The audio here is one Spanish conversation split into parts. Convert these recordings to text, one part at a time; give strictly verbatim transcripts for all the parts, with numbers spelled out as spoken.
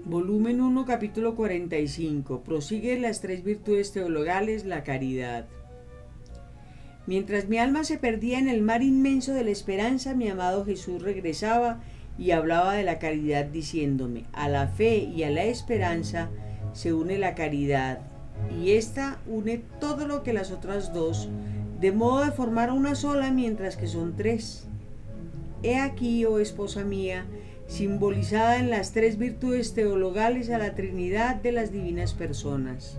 Volumen uno, capítulo cuarenta y cinco. Prosigue las tres virtudes teologales, la caridad. Mientras mi alma se perdía en el mar inmenso de la esperanza, mi amado Jesús regresaba y hablaba de la caridad diciéndome: a la fe y a la esperanza se une la caridad, y ésta une todo lo que las otras dos, de modo de formar una sola, mientras que son tres. He aquí, oh esposa mía, simbolizada en las tres virtudes teologales a la Trinidad de las divinas personas.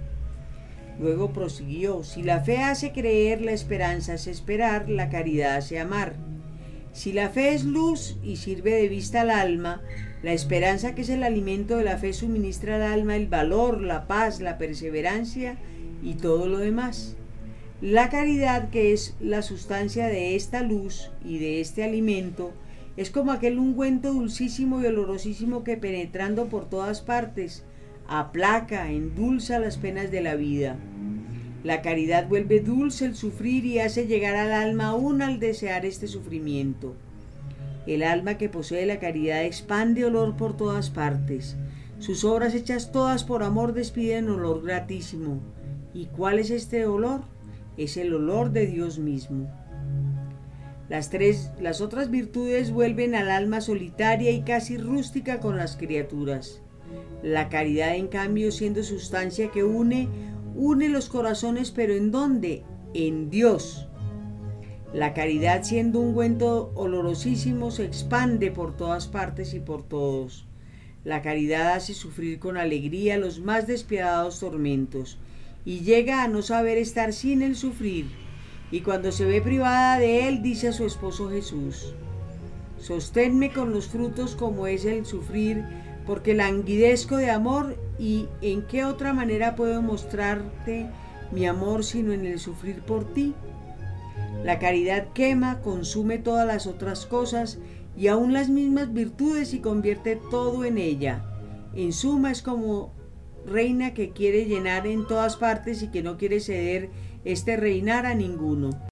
Luego prosiguió: si la fe hace creer, la esperanza hace esperar, la caridad hace amar. Si la fe es luz y sirve de vista al alma, la esperanza, que es el alimento de la fe, suministra al alma el valor, la paz, la perseverancia y todo lo demás. La caridad, que es la sustancia de esta luz y de este alimento, es como aquel ungüento dulcísimo y olorosísimo que, penetrando por todas partes, aplaca, endulza las penas de la vida. La caridad vuelve dulce el sufrir y hace llegar al alma aún al desear este sufrimiento. El alma que posee la caridad expande olor por todas partes. Sus obras hechas todas por amor despiden olor gratísimo. ¿Y cuál es este olor? Es el olor de Dios mismo. Las tres, las otras virtudes vuelven al alma solitaria y casi rústica con las criaturas. La caridad, en cambio, siendo sustancia que une, une los corazones, pero ¿en dónde? En Dios. La caridad, siendo un ungüento olorosísimo, se expande por todas partes y por todos. La caridad hace sufrir con alegría los más despiadados tormentos, y llega a no saber estar sin el sufrir, y cuando se ve privada de él, dice a su esposo Jesús: sosténme con los frutos como es el sufrir, porque languidezco de amor, y ¿en qué otra manera puedo mostrarte mi amor sino en el sufrir por ti? La caridad quema, consume todas las otras cosas y aún las mismas virtudes, y convierte todo en ella. En suma, es como reina que quiere llenar en todas partes y que no quiere ceder este reinar a ninguno.